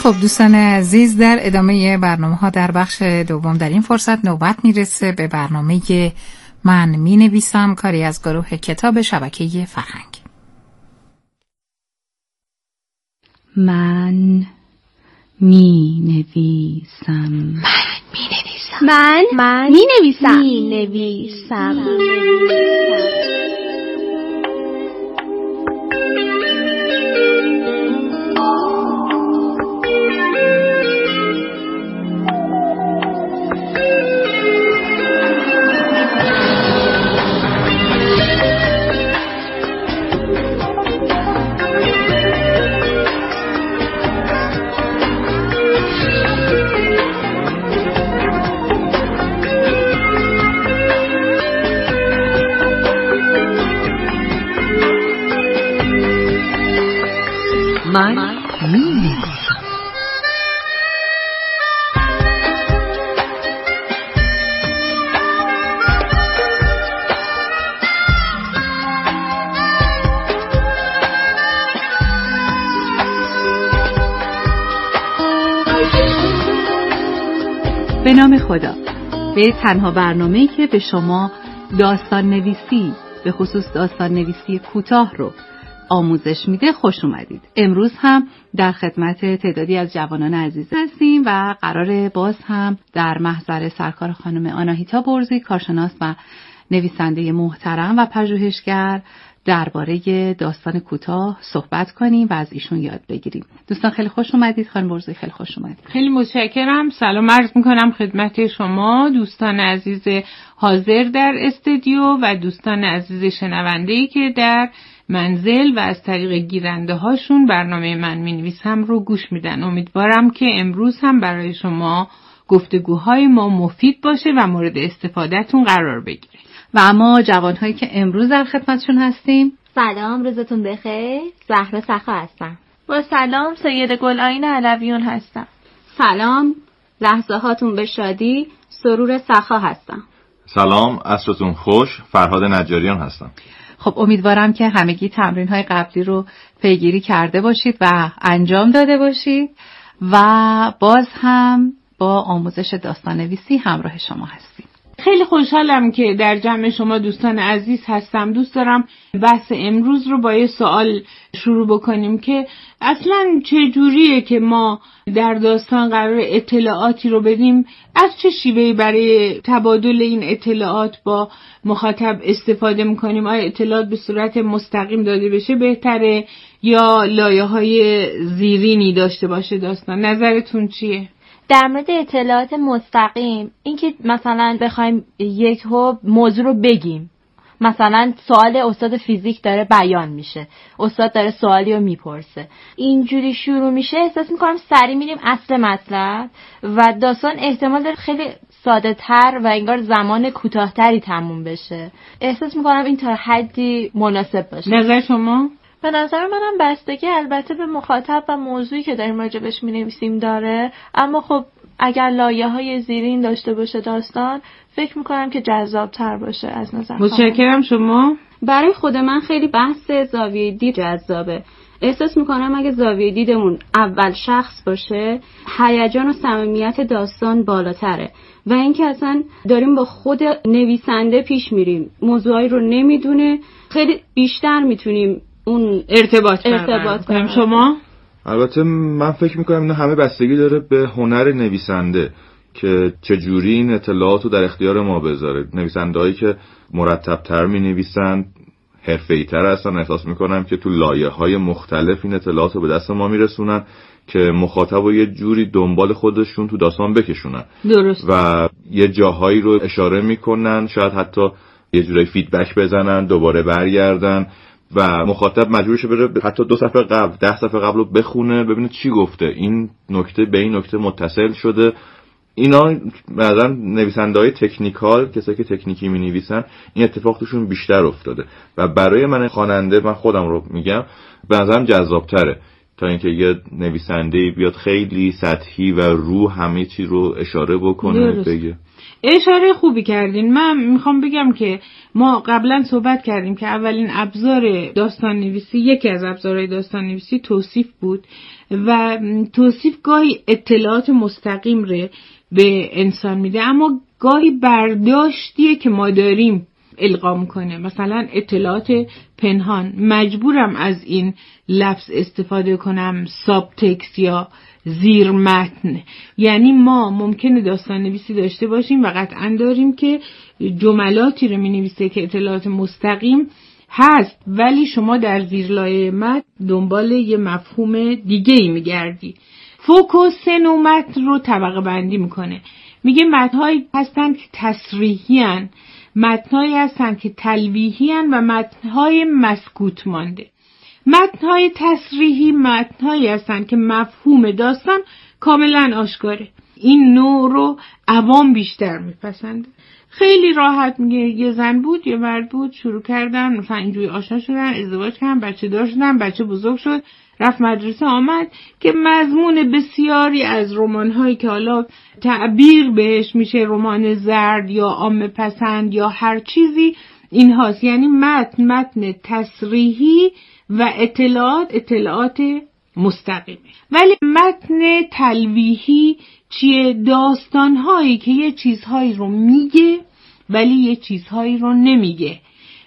خب دوستان عزیز، در ادامه برنامه‌ها در بخش دوم در این فرصت نوبت میرسه به برنامه من می نویسم، کاری از گروه کتاب شبکه فرهنگ. من می نویسم. من می نویسم. من می نویسم. به نام خدا. به تنها برنامه‌ای که به شما داستان نویسی، به خصوص داستان نویسی کوتاه رو آموزش میده خوش اومدید. امروز هم در خدمت تعدادی از جوانان عزیز هستیم و قراره باز هم در محضر سرکار خانم آناهیتا برزی، کارشناس و نویسنده محترم و پژوهشگر، درباره داستان کوتاه صحبت کنیم و از ایشون یاد بگیریم. دوستان خیلی خوش اومدید. خانم برزی خیلی خوش اومدید. خیلی متشکرم. سلام عرض میکنم خدمت شما دوستان عزیز حاضر در استودیو و دوستان عزیز شنونده‌ای که در منزل و از طریق گیرنده هاشون برنامه من می نویسم رو گوش میدن. امیدوارم که امروز هم برای شما گفتگوهای ما مفید باشه و مورد استفادهتون قرار بگیره. و اما جوانهایی که امروز در خدمتشون هستیم، سلام، روزتون بخیر. زهرا سخا هستم. با سلام، سید گل‌آیین علویون هستم. سلام، لحظه هاتون به شادی، سرور سخا هستم. سلام، عصرتون خوش، فرهاد نجاریان هستم. خب امیدوارم که همگی تمرین‌های قبلی رو پیگیری کرده باشید و انجام داده باشید و باز هم با آموزش داستان نویسی همراه شما هستیم. خیلی خوشحالم که در جمع شما دوستان عزیز هستم. دوست دارم بحث امروز رو با یه سوال شروع بکنیم که اصلاً چه جوریه که ما در داستان قرار اطلاعاتی رو بدیم، از چه شیوهی برای تبادل این اطلاعات با مخاطب استفاده میکنیم؟ آیا اطلاعات به صورت مستقیم داده بشه بهتره یا لایه‌های زیرینی داشته باشه داستان؟ نظرتون چیه؟ در مورد اطلاعات مستقیم، اینکه مثلا بخوایم یک موضوع رو بگیم، مثلا سوال استاد فیزیک داره بیان میشه، استاد داره سوالی رو میپرسه، اینجوری شروع میشه، احساس میکنم سریع میریم اصل مطلب و داستان احتمال داره خیلی ساده تر و انگار زمان کوتاهتری تموم بشه. احساس میکنم این تا حدی مناسب باشه. نظر شما؟ به نظر منم بستگی البته به مخاطب و موضوعی که داریم راجبش می‌نویسیم داره، اما خب اگر لایه‌های زیرین داشته باشه داستان، فکر می‌کنم که جذاب‌تر باشه از نظر خودم. متشکرم. شما؟ برای خود من خیلی بحث زاویه دید جذابه. احساس می‌کنم اگه زاویه دیدمون اول شخص باشه، هیجان و صمیمیت داستان بالاتره و اینکه اصلا داریم با خود نویسنده پیش میریم، موضوعی رو نمیدونه، خیلی بیشتر میتونیم اون ارتباط کنیم. شما؟ البته من فکر میکنم اینا همه بستگی داره به هنر نویسنده که چجوری این اطلاعات رو در اختیار ما بذاره. نویسنده‌هایی که مرتب‌تر می‌نویسن، حرفه‌ای‌تر هستن، احساس میکنم که تو لایه‌های مختلف این اطلاعات رو به دست ما میرسونن که مخاطب رو یه جوری دنبال خودشون تو داستان بکشونن. درست. و یه جاهایی رو اشاره میکنن، شاید حتی یه جوری فیدبک بزنن، دوباره برگردن و مخاطب مجبورشه بره حتی 2 صفحه قبل 10 صفحه قبل رو بخونه ببینه چی گفته، این نکته به این نکته متصل شده. اینا بعضا نویسنده‌های تکنیکال، کسایی که تکنیکی می‌نویسن، این اتفاق توشون بیشتر افتاده و برای من خواننده، من خودم رو میگم، به نظرم جذاب‌تره تا اینکه یه نویسنده بیاد خیلی سطحی و رو همه چی رو اشاره بکنه بگه. اشاره خوبی کردین. من میخوام بگم که ما قبلا صحبت کردیم که اولین ابزار داستان نویسی، یکی از ابزارهای داستان نویسی توصیف بود و توصیف گاهی اطلاعات مستقیم رو به انسان میده، اما گاهی برداشتیه که ما داریم القا میکنه. مثلا اطلاعات پنهان، مجبورم از این لفظ استفاده کنم، ساب تکست یا زیر متن. یعنی ما ممکنه داستان نویسی داشته باشیم و قطعا داریم که جملاتی رو می نویسه که اطلاعات مستقیم هست، ولی شما در زیرلایه متن دنبال یه مفهوم دیگه ای می گردی. فوکوس نوع متن رو طبقه بندی میکنه. میگه متن‌هایی هستن که تصریحی هن، متن‌هایی هستن که تلویحی هن و متن‌های مسکوت مانده. متن‌های تصریحی متن‌هایی هستن که مفهوم داستان کاملا آشکاره. این نوع رو عوام بیشتر میپسنده. خیلی راحت میگه یه زن بود یه مرد بود، شروع کردن مثلا اینجوری آشنا شدن، ازدواج کردن، بچه دار شدن، بچه بزرگ شد، رفت مدرسه آمد، که مضمون بسیاری از رمان‌هایی که حالا تعبیر بهش میشه رمان زرد یا عامه پسند یا هر چیزی این هاست. یعنی متن تصریحی و اطلاعات مستقیمه. ولی متن تلویحی چیه؟ داستان‌هایی که یه چیزهایی رو میگه ولی یه چیزهایی رو نمیگه.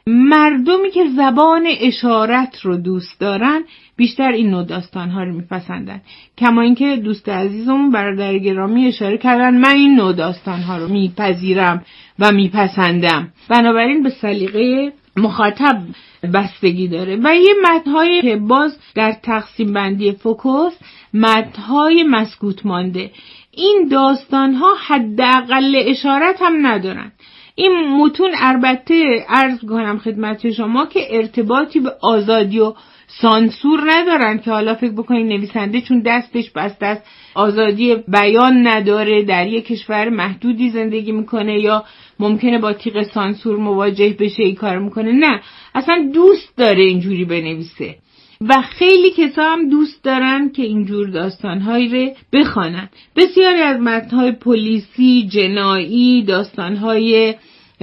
مردمی که زبان اشارت رو دوست دارن بیشتر این نوع داستان‌ها رو میپسندن. کما اینکه دوست عزیزمون برادر گرامی اشاره کردن من این نوع داستان‌ها رو میپذیرم و میپسندم. بنابراین به سلیقه مخاطب بستگی داره. و یه متن‌هایی که باز در تقسیم بندی فوکوس متن‌های مسکوت مانده، این داستان‌ها حداقل اشارت هم ندارن. این متون البته عرض کنم خدمت شما که ارتباطی به آزادی و سانسور ندارن که حالا فکر بکنید نویسنده چون دستش بسته است آزادی بیان نداره، در یک کشور محدودی زندگی میکنه یا ممکنه با تیغ سانسور مواجه بشه این کار میکنه. نه، اصلا دوست داره اینجوری بنویسه و خیلی کسا هم دوست دارن که اینجور داستانهایی رو بخوانن. بسیاری از متن‌های پلیسی، جنایی، داستانهای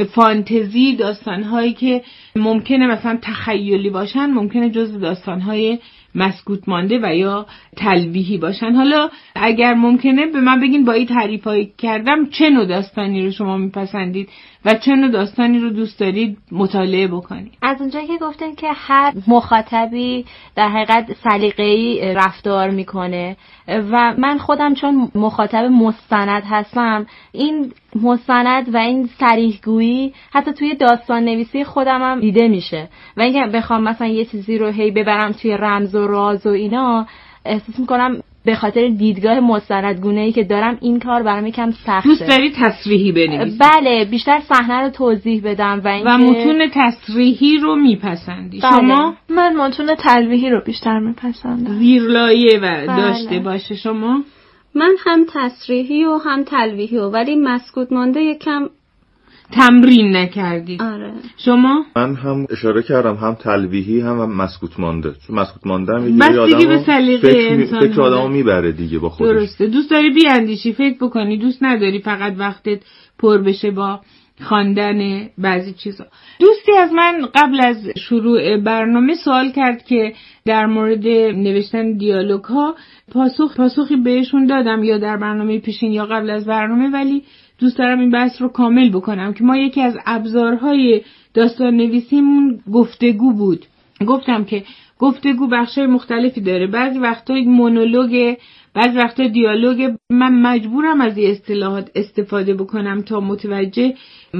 فانتزی، داستانهایی که ممکنه مثلا تخیلی باشن، ممکنه جزو داستانهای مسکوت مانده و یا تلویحی باشن. حالا اگر ممکنه به من بگین با این تعریفایی کردم چه نوع داستانی رو شما میپسندید و چه نوع داستانی رو دوست دارید مطالعه بکنید؟ از اونجایی که گفتن که هر مخاطبی در حقیقت سلیقه‌ای رفتار میکنه و من خودم چون مخاطب مستند هستم، این مستند و این صریح‌گویی حتی توی داستان نویسی خودم هم دیده میشه و اینکه بخوام مثلا یه چیزی رو هی ببرم توی رمز و راز و اینا، احساس میکنم به خاطر دیدگاه مستندگونه‌ای که دارم این کار برام یکم سخته. دوست داری تصریحی بنویسی؟ بله، بیشتر صحنه رو توضیح بدم و متون تصریحی رو میپسندی؟ بله. شما؟ من متون تلویحی رو بیشتر میپسندم، زیرلایه و بله. داشته باشه. شما؟ من هم تصریحی و هم تلویحی ولی مسکوت مانده یکم تمرین نکردید. آره. شما؟ من هم اشاره کردم هم تلویحی هم مسکوت مانده، چون مسکوت مانده هم بستگی به سلیقه انسان فکر آدمو میبره دیگه با خودش. درسته. دوست داری بیاندیشی، فکر بکنی، دوست نداری فقط وقتت پر بشه با خواندن بعضی چیزا. دوستی از من قبل از شروع برنامه سوال کرد که در مورد نوشتن دیالوگ ها پاسخی بهشون دادم، یا در برنامه پیشین یا قبل از برنامه، ولی دوست دارم این بحث رو کامل بکنم که ما یکی از ابزارهای داستان نویسیمون گفتگو بود. گفتم که گفتگو بخشای مختلفی داره، بعضی وقتا مونولوگ، بعضی وقتا دیالوگ. من مجبورم از این اصطلاحات استفاده بکنم تا متوجه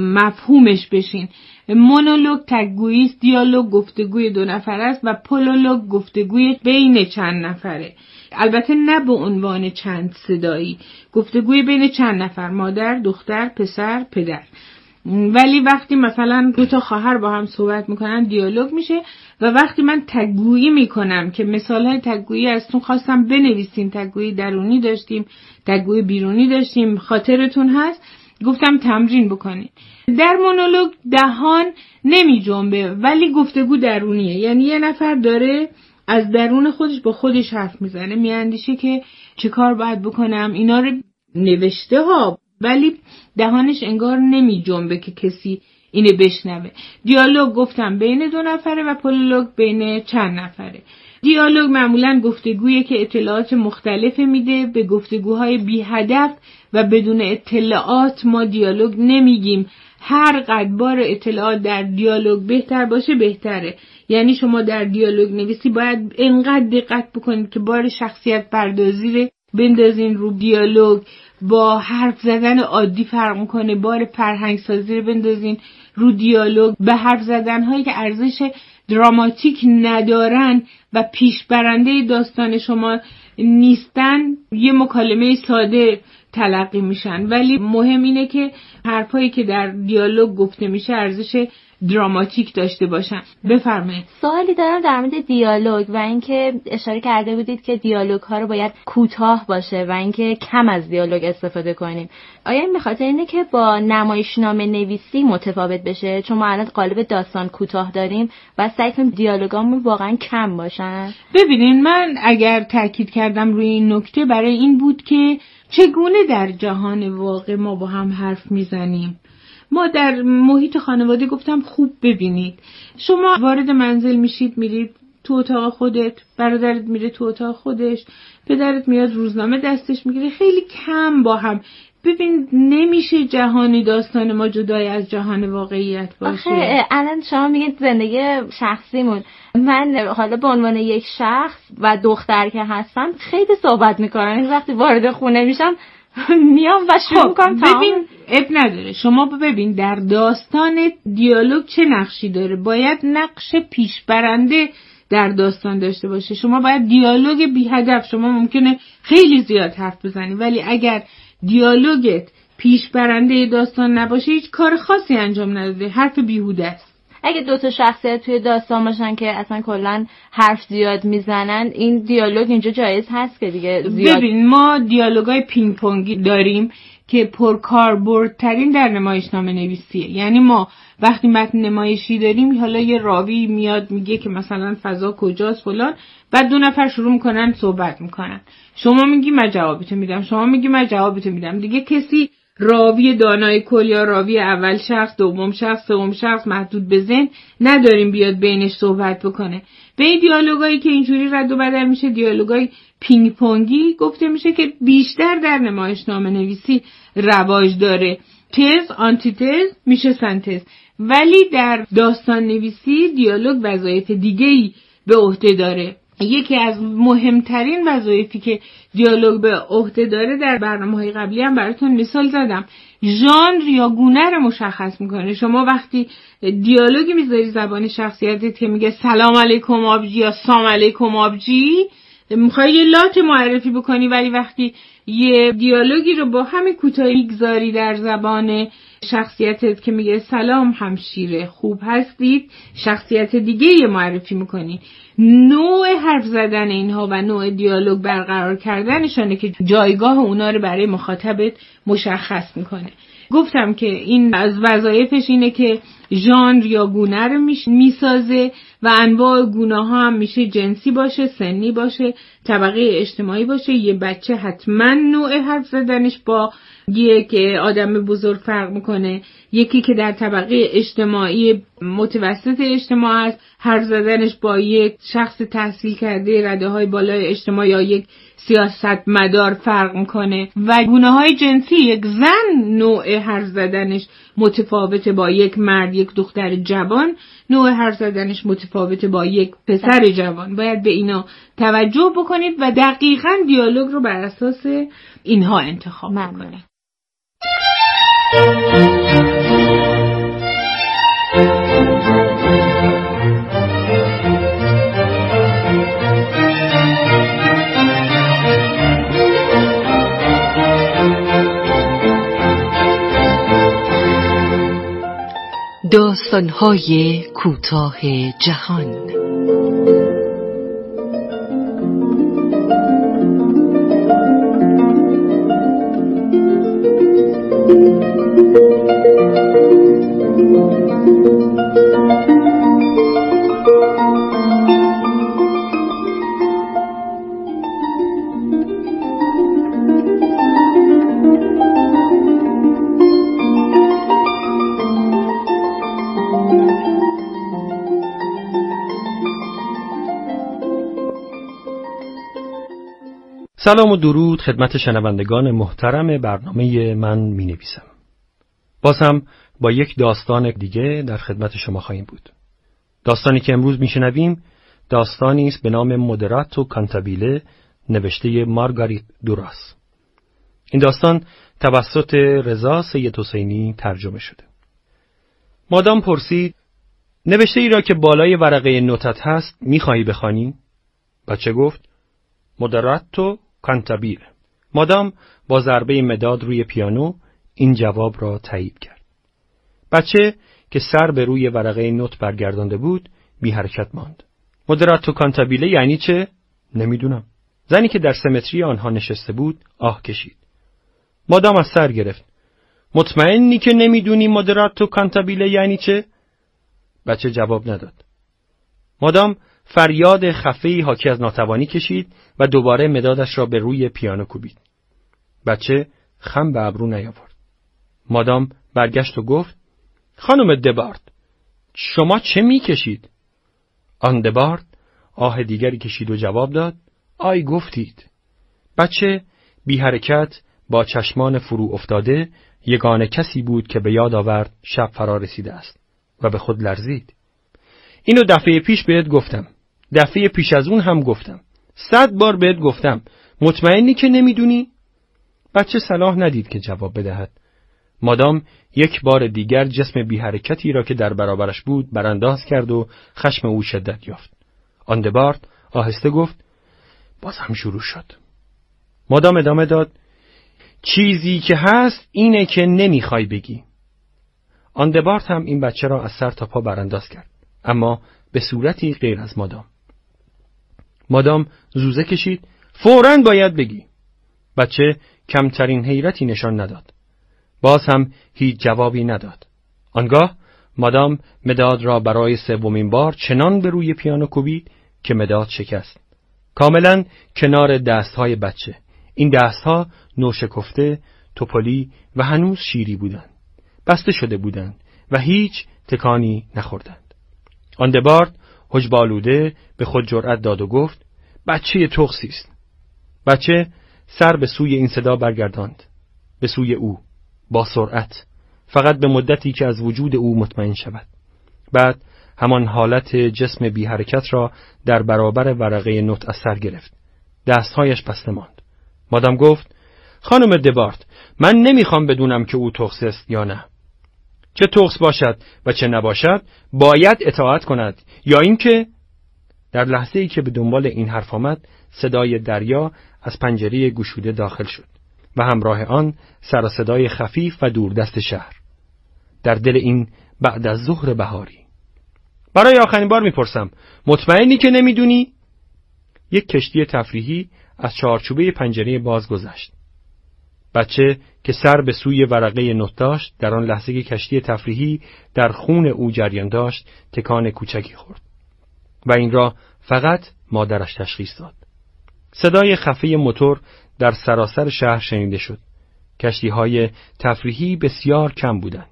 مفهومش بشین. مونولوگ تگویی است، دیالوگ گفتگوی دو نفر است و پولولوگ گفتگوی بین چند نفره. البته نه به عنوان چند صدایی، گفتگوی بین چند نفر، مادر، دختر، پسر، پدر. ولی وقتی مثلا دو تا خواهر با هم صحبت میکنن دیالوگ میشه. و وقتی من تگویی میکنم که مثالهای تگویی ازتون خواستم بنویسیم، تگویی درونی داشتیم، تگویی بیرونی داشتیم، خاطرتون هست، گفتم تمرین بکنید. در مونولوگ دهان نمی جنبه ولی گفتگو درونیه، یعنی یه نفر داره از درون خودش با خودش حرف میزنه، میاندیشه که چه کار باید بکنم. اینا رو نوشته ها ولی دهانش انگار نمی جنبه که کسی اینو بشنوه. دیالوگ گفتم بین 2 نفره و پولولوگ بین چند نفره. دیالوگ معمولاً گفتگویی که اطلاعات مختلف میده به گفتگوهای بی هدف و بدون اطلاعات ما دیالوگ نمیگیم. هر قد بار اطلاعات در دیالوگ بهتر باشه بهتره. یعنی شما در دیالوگ نویسی باید انقدر دقت بکنید که بار شخصیت پردازی رو بندازین رو دیالوگ. با حرف زدن عادی فرق میکنه. بار فرهنگ سازی رو بندازین رو دیالوگ. به حرف زدن هایی که ارزش دراماتیک ندارن و پیش برنده داستان شما نیستن یه مکالمه ساده تلقی میشن. ولی مهم اینه که حرفایی که در دیالوگ گفته میشه ارزش دراماتیک داشته باشن. بفرمایید. سوالی دارم در مورد دیالوگ و اینکه اشاره کرده بودید که دیالوگ ها رو باید کوتاه باشه و اینکه کم از دیالوگ استفاده کنیم. آیا این به خاطر اینه که با نمایشنامه نویسی متفاوت بشه؟ چون ما الان قالب داستان کوتاه داریم و سعی کنیم دیالوگامون واقعا کم باشن. ببینین، من اگر تاکید کردم روی این نکته برای این بود که چگونه در جهان واقع ما با هم حرف میزنیم. ما در محیط خانواده گفتم خوب ببینید، شما وارد منزل میشید، میرید تو اتاق خودت، برادرت میره تو اتاق خودش، پدرت میاد روزنامه دستش میگیره، خیلی کم با هم. ببین نمیشه جهانی داستان ما جدای از جهان واقعیت باشه. آخه الان شما میگید زندگی شخصیمون، من حالا به عنوان یک شخص و دختر که هستم خیلی صحبت میکنم. این وقتی وارد خونه میشم میام و شروع میکنم. ببین اب نداره، شما ببین در داستان دیالوگ چه نقشی داره. باید نقش پیشبرنده در داستان داشته باشه. شما باید دیالوگ بی هدف، شما ممکنه خیلی زیاد حرف بزنی ولی اگر دیالوگت پیشبرنده داستان نباشه هیچ کار خاصی انجام نداده، حرف بیهوده است. اگه 2 شخصیت توی داستان باشن که اصلا کلا حرف زیاد میزنن، این دیالوگ اینجا جایز هست که دیگه زیاد. ببین ما دیالوگای پینگ پونگی داریم که پرکاربردترین در نمایشنامه نویسیه. یعنی ما وقتی متن نمایشی داریم، حالا یه راوی میاد میگه که مثلا فضا کجاست فلان، بعد 2 نفر شروع میکنن صحبت میکنن، شما میگی من جوابتو میدم، شما میگی من جوابتو میدم. دیگه کسی راوی دانای کل یا راوی اول شخص، دوم شخص، سوم شخص محدود به ذهن نداریم بیاد بینش صحبت بکنه. به این دیالوگایی که اینجوری رد و بدل میشه، دیالوگای پینگ پونگی گفته میشه که بیشتر در نمایشنامه نویسی رواج داره. تز، آنتی تز میشه سنتز. ولی در داستان نویسی دیالوگ وظایف دیگه‌ای به عهده داره. یکی از مهمترین وظایفی که دیالوگ به عهده داره در برنامه‌های قبلی هم براتون مثال زدم، ژانر یا گونه رو مشخص میکنه. شما وقتی دیالوگی میذاری زبان شخصیتت که میگه سلام علیکم آبجی یا سلام علیکم آبجی، میخوای یه لات معرفی بکنی، ولی وقتی یه دیالوگی رو با همین کوتاهی گذاری در زبان شخصیتت که میگه سلام همشیره خوب هستید، شخصیت دیگه یه معرفی میکنی. نوع حرف زدن اینها و نوع دیالوگ برقرار کردنشانه که جایگاه اونا رو برای مخاطبت مشخص میکنه. گفتم که این از وظایفش اینه که ژانر یا گونه رو میسازه و انواع گونه ها هم میشه جنسی باشه، سنی باشه، طبقه اجتماعی باشه. یه بچه حتما نوع حرف زدنش با یک آدم بزرگ فرق میکنه. یکی که در طبقه اجتماعی متوسط اجتماع است، حرف زدنش با یک شخص تحصیل کرده رده های بالای اجتماع یا یک سیاستمدار فرق میکنه. و گونه های جنسی، یک زن نوع حرف زدنش متفاوته با یک مرد، یک دختر جوان نوع حرف زدنش متفاوته با یک پسر جوان. باید به اینا توجه بکنید و دقیقاً دیالوگ رو بر اساس اینها انتخاب کنید. داستان‌های کوتاه جهان. سلام و درود خدمت شنوندگان محترم برنامه من می نویسم. باز هم با یک داستان دیگه در خدمت شما خواهیم بود. داستانی که امروز می شنویم داستانی است به نام مودراتو کانتابیله نوشته مارگاریت دوراس. این داستان توسط رضا سید حسینی ترجمه شده. مادام پرسید: نوشته ای را که بالای ورقه نوتت هست می خواهی بخوانی؟ بچه گفت: مودراتو کانتابیله. مادام با ضربه مداد روی پیانو این جواب را تایید کرد. بچه که سر به روی ورقه نوت برگردانده بود بی حرکت ماند. مودراتو کانتابیله یعنی چه؟ نمیدونم. زنی که در سمتری آنها نشسته بود آه کشید. مادام از سر گرفت. مطمئنی که نمیدونی مودراتو کانتابیله یعنی چه؟ بچه جواب نداد. مادام فریاد خفه‌ای حاکی از ناتوانی کشید و دوباره مدادش را به روی پیانو کوبید. بچه خم به ابرو نیاورد. مادام برگشت و گفت: خانم دبارد، شما چه میکشید؟ آن دبارد آه دیگری کشید و جواب داد: آی گفتید. بچه بی حرکت با چشمان فرو افتاده یگانه کسی بود که به یاد آورد شب فرا رسیده است و به خود لرزید. اینو دفعه پیش بهت گفتم. دفعه پیش از اون هم گفتم. 100 بار بهت گفتم. مطمئنی که نمیدونی؟ بچه صلاح ندید که جواب بدهد. مادام یک بار دیگر جسم بی حرکتی را که در برابرش بود برانداز کرد و خشم او شدت یافت. آن دبارد آهسته گفت: باز هم شروع شد. مادام ادامه داد: چیزی که هست اینه که نمیخوای بگی. آن دبارد هم این بچه را از سر تا پا برانداز کرد، اما به صورتی غیر از مادام. مادام زوزه کشید: فوراً باید بگی. بچه کمترین حیرتی نشان نداد. باز هم هیچ جوابی نداد. آنگاه مادام مداد را برای 3مین بار چنان به روی پیانو کوبید که مداد شکست. کاملا کنار دستهای بچه. این دستها نوشکفته، توپلی و هنوز شیری بودند. بسته شده بودند و هیچ تکانی نخوردند. آن دبارد حجب‌آلوده به خود جرأت داد و گفت: بچه تخسی است. بچه سر به سوی این صدا برگرداند، به سوی او، با سرعت، فقط به مدتی که از وجود او مطمئن شود. بعد همان حالت جسم بی حرکت را در برابر ورقه نوت از سر گرفت. دستهایش بسته ماند. مادام گفت: خانم دبارد، من نمیخوام بدونم که او تخس است یا نه. چه تخس باشد و چه نباشد باید اطاعت کند، یا اینکه... در لحظه‌ای که به دنبال این حرف آمد صدای دریا از پنجره گشوده داخل شد و همراه آن سر و صدای خفیف و دوردست شهر در دل این بعد از ظهر بهاری. برای آخرین بار میپرسم، مطمئنی که نمیدونی؟ یک کشتی تفریحی از چارچوبه پنجره باز گذشت. بچه که سر به سوی ورقه نوت داشت در آن لحظه که کشتی تفریحی در خون او جریان داشت تکان کوچکی خورد و این را فقط مادرش تشخیص داد. صدای خفه موتور در سراسر شهر شنیده شد. کشتی‌های تفریحی بسیار کم بودند.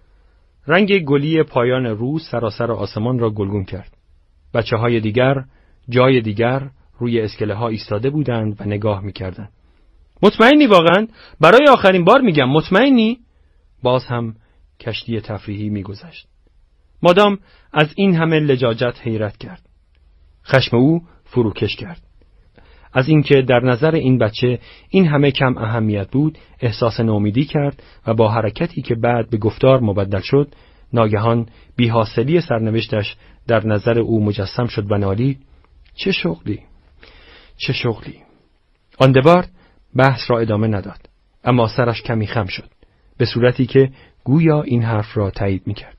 رنگ گلی پایان روز سراسر آسمان را گلگون کرد. بچه‌های دیگر جای دیگر روی اسکله‌ها ایستاده بودند و نگاه می‌کردند. مطمئنی واقعاً؟ برای آخرین بار میگم، مطمئنی؟ باز هم کشتی تفریحی می‌گذشت. مادام از این همه لجاجت حیرت کرد. خشم او فروکش کرد. از اینکه در نظر این بچه این همه کم اهمیت بود احساس ناامیدی کرد و با حرکتی که بعد به گفتار مبدل شد ناگهان بی‌حاصلی سرنوشتش در نظر او مجسم شد و نالید: چه شغلی، چه شغلی. آن دبارد بحث را ادامه نداد، اما سرش کمی خم شد، به صورتی که گویا این حرف را تایید می‌کرد.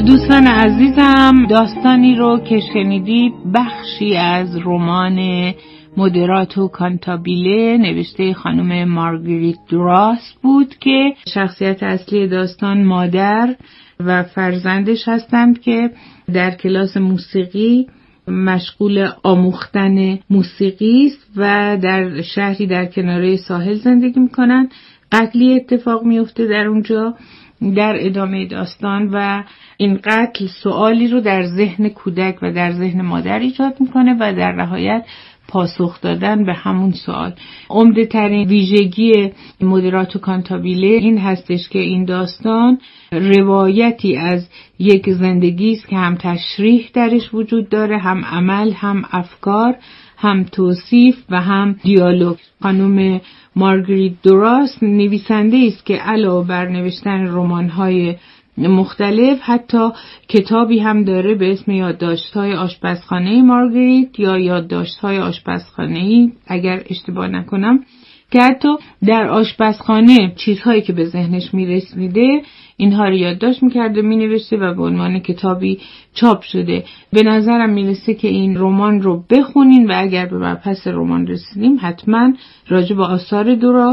دوستان عزیزم، داستانی رو که شنیدید بخشی از رمان مودراتو کانتابیله نوشته خانم مارگریت دوراس بود که شخصیت اصلی داستان مادر و فرزندش هستند که در کلاس موسیقی مشغول آموختن موسیقی است و در شهری در کناره ساحل زندگی میکنن. قتلی اتفاق میفته در اونجا در ادامه داستان و این قتل سوالی رو در ذهن کودک و در ذهن مادر ایجاد میکنه و در نهایت پاسخ دادن به همون سوال. عمده ترین ویژگی مودراتو کانتابیله این هستش که این داستان روایتی از یک زندگی است که هم تشریح درش وجود داره، هم عمل، هم افکار، هم توصیف و هم دیالوگ. خانم مارگریت دوراس نویسنده است که علاوه بر نوشتن رمان‌های مختلف حتی کتابی هم داره به اسم یادداشت‌های آشپزخانه مارگریت یا یادداشت‌های آشپزخانه‌ای اگر اشتباه نکنم، که حتی در آشپزخانه چیزهایی که به ذهنش میرسیده اینها رو یادداشت میکرده، مینوشته و به عنوان کتابی چاپ شده. به نظرم میرسه که این رمان رو بخونین و اگر به مبحث رمان رسیدیم حتما راجع به آثار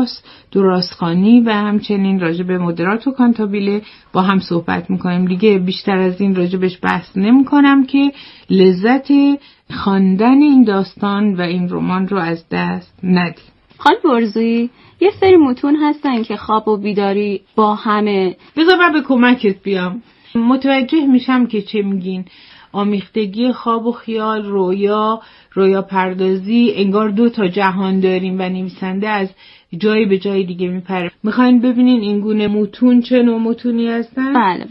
دراسخانی و همچنین راجع به مودراتو کانتابیله با هم صحبت میکنیم. دیگه بیشتر از این راجع بهش بحث نمیکنم که لذت خواندن این داستان و این رمان رو از دست ندید. خانم برزویی، یه سری متون هستن که خواب و بیداری با همه. بذار من به کمکت بیام. متوجه میشم که چه میگین. آمیختگی خواب و خیال، رویا پردازی، انگار 2 تا جهان داریم و نویسنده از جای به جای دیگه میپره. میخواین ببینین این گونه متون چه نوع متونی هستن؟ بله.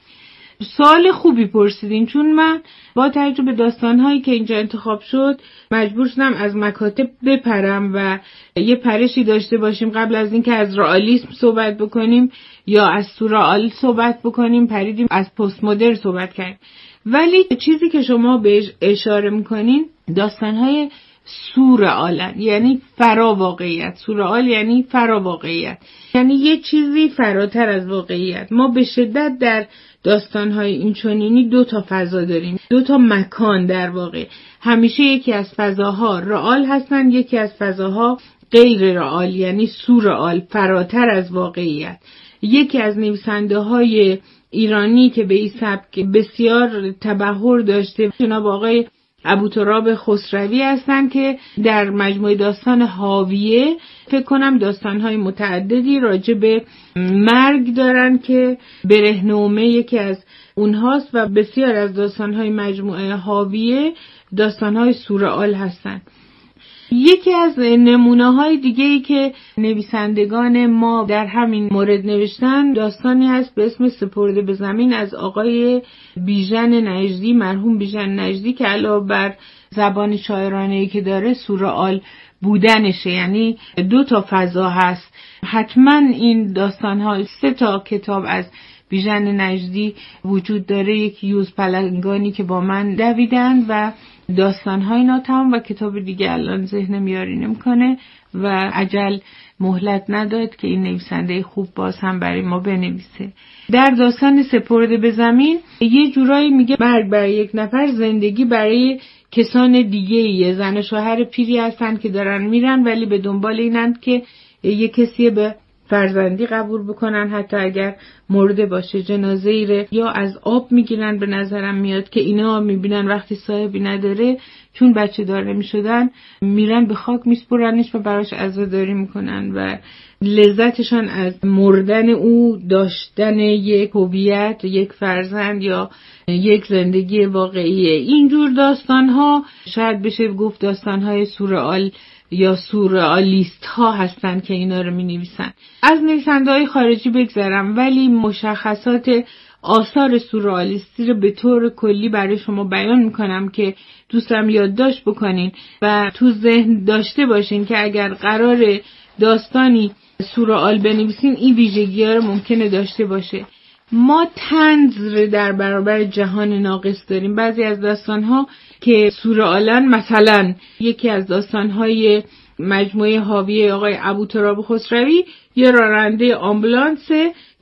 سوال خوبی پرسیدین، چون من با توجه به داستان‌هایی که اینجا انتخاب شد مجبور شدم از مکاتب بپرم و یه پرشی داشته باشیم قبل از اینکه از رئالیسم صحبت بکنیم یا از سورئال صحبت بکنیم، پریدیم از پست مدرن صحبت کردیم. ولی چیزی که شما بهش اشاره میکنین داستان‌های سورئالن، یعنی فراواقعیت. سورئال یعنی فراواقعیت، یعنی یه چیزی فراتر از واقعیت. ما به شدت در داستان‌های اینچنینی 2 تا فضا داریم، 2 تا مکان. در واقع همیشه یکی از فضاها رئال هستن، یکی از فضاها غیر رئال یعنی سورئال، فراتر از واقعیت. یکی از نویسنده‌های ایرانی که به این سبک بسیار تبحر داشته جناب آقای ابوتراب خسروی هستن که در مجموعه داستان حاویه فکر کنم داستان‌های متعددی راجع به مرگ دارن که برهنومه یکی از اونهاست و بسیار از داستان‌های مجموعه حاویه داستان‌های سورئال هستن. یکی از نمونه‌های دیگه‌ای که نویسندگان ما در همین مورد نوشتن داستانی هست به اسم سپرده به زمین از آقای بیژن نجدی، مرحوم بیژن نجدی، که علاوه بر زبان شاعرانه‌ای که داره سورئال بودنشه، یعنی 2 تا فضا هست. حتما این داستان‌ها 3 تا کتاب از بیژن نجدی وجود داره. یک یوز پلنگانی که با من دویدن و داستان‌های ناتمام و کتاب دیگه الان ذهنم یاری نمی‌کنه و عجل مهلت نداد که این نویسنده خوب باز هم برای ما بنویسه. در داستان سپرده به زمین یه جورایی میگه مرگ برای یک نفر، زندگی برای کسان دیگه. یه زن و شوهر پیری هستن که دارن میرن ولی به دنبال اینند که یه کسی به فرزندی قبول بکنن، حتی اگر مرده باشه. جنازه‌ای رو یا از آب میگیرن، به نظرم میاد که اینا میبینن وقتی صاحبی نداره چون بچه دار نمیشدن میرن به خاک میسپرنش و براش عزاداری میکنن و لذتشان از مردن او داشتن یک هویت، یک فرزند یا یک زندگی واقعیه. اینجور داستان‌ها شاید بشه گفت داستان‌های سورئال یا سورئالیست ها هستن که اینا رو می نویسن. از نویسنده‌های خارجی بگذرم ولی مشخصات آثار سورئالیستی رو به طور کلی برای شما بیان میکنم که دوستم یادداشت بکنین و تو ذهن داشته باشین که اگر قرار داستانی سورئال بنویسین این ویژگی‌ها رو ممکنه داشته باشه. ما طنز در برابر جهان ناقص داریم. بعضی از داستان‌ها که سورئالن، مثلا یکی از داستان‌های مجموعه حاویه آقای ابوتراب خسروی یه راننده آمبولانسه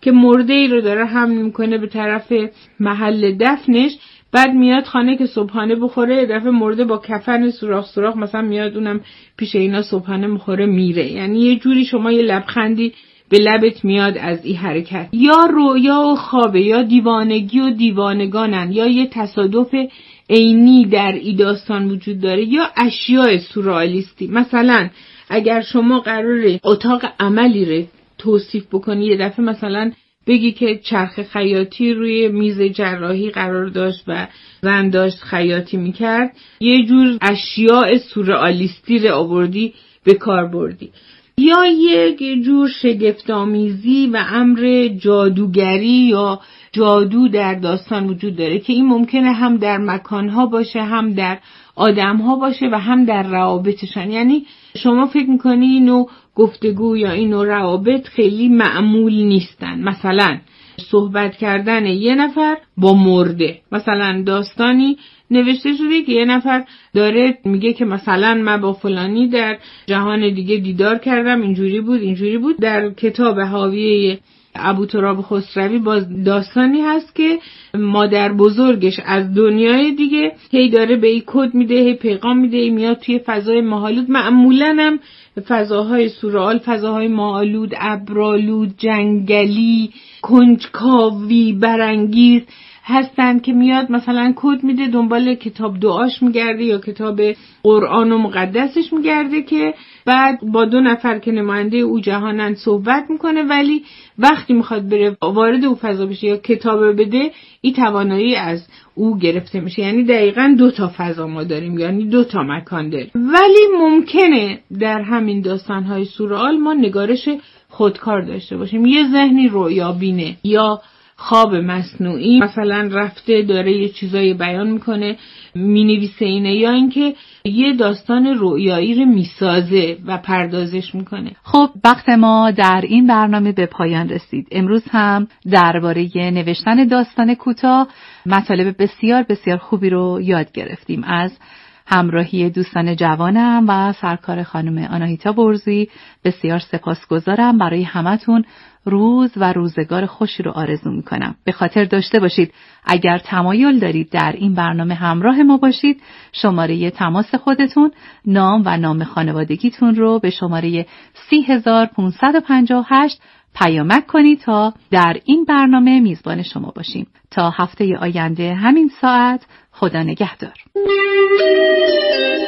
که مرده ای رو داره حمل میکنه به طرف محل دفنش، بعد میاد خانه که صبحانه بخوره، یه دفعه مرده با کفن سوراخ مثلا میاد اونم پیش اینا صبحانه میخوره میره. یعنی یه جوری شما یه لبخندی به لبت میاد از این حرکت. یا رویا و خوابه، یا دیوانگی و دیوانگانن، یا یه تصادف عینی در این داستان وجود داره، یا اشیاء سورئالیستی. مثلا اگر شما قراره اتاق عملی رو توصیف بکنی، یه دفعه مثلا بگی که چرخ خیاطی روی میز جراحی قرار داشت و زن داشت خیاطی میکرد، یه جور اشیاء سورئالیستی رو آوردی به کار بردی. یا یک جور شگفت‌آمیزی و امر جادوگری یا جادو در داستان وجود داره که این ممکنه هم در مکانها باشه، هم در آدمها باشه و هم در روابطشان. یعنی شما فکر میکنی این نوع گفتگو یا این نوع روابط خیلی معمول نیستن. مثلا صحبت کردن یه نفر با مرده، مثلا داستانی نوشته شده که یه نفر داره میگه که مثلا من با فلانی در جهان دیگه دیدار کردم، اینجوری بود. در کتاب حاویه ابوتراب خسروی باز داستانی هست که مادر بزرگش از دنیای دیگه هی داره به این کد میده، هی پیغام میده، هی میاد توی فضای ماه‌آلود. معمولاً هم فضاهای سورئال فضاهای ماه‌آلود، ابرآلود، جنگلی، کنجکاوی، برانگیز هستند که میاد مثلا کد میده، دنبال کتاب دعاش میگرده یا کتاب قرآن و مقدسش میگرده که بعد با 2 نفر که نماینده او جهانن صحبت میکنه، ولی وقتی میخواد بره وارد او فضا بشه یا کتاب بده، این توانایی از او گرفته میشه. یعنی دقیقاً 2 تا فضا ما داریم، یعنی 2 تا مکان داریم. ولی ممکنه در همین داستانهای سورئال ما نگارش خودکار داشته باشیم. یه ذهنی رؤیا بینه یا خواب مصنوعی مثلا رفته داره یه چیزایی بیان میکنه، مینویسه اینه، یا اینکه یه داستان رؤیایی رو میسازه و پردازش میکنه. خب وقت ما در این برنامه به پایان رسید. امروز هم درباره نوشتن داستان کوتاه مطالب بسیار بسیار خوبی رو یاد گرفتیم. از همراهی دوستان جوانم و سرکار خانم آناهیتا برزی بسیار سپاسگزارم. برای همتون روز و روزگار خوشی رو آرزو میکنم. به خاطر داشته باشید اگر تمایل دارید در این برنامه همراه ما باشید، شماره تماس خودتون، نام و نام خانوادگیتون رو به شماره 30558 پیامک کنید تا در این برنامه میزبان شما باشیم. تا هفته آینده همین ساعت، خدا نگهدار.